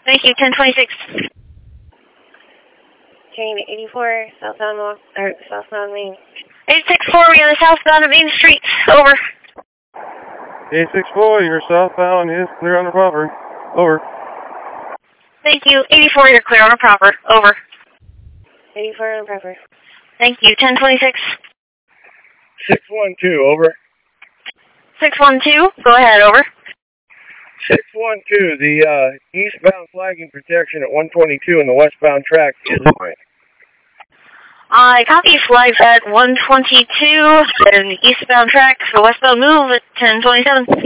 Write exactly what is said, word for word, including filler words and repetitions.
Thank you, ten twenty-six. Train eighty-four, southbound, walk, or southbound Main. eight six four, we are southbound of Main Street. Over. eight six four, you're southbound is clear on the proper. Over. Thank you, eighty-four, you're clear on the proper. Over. eighty-four on proper. Thank you, ten twenty-six. six one two, over. six one two, go ahead, over. six one two, the uh, eastbound flagging protection at one twenty-two and the westbound track is fine. I copy flags at one twenty-two and eastbound track for westbound move at ten twenty-seven.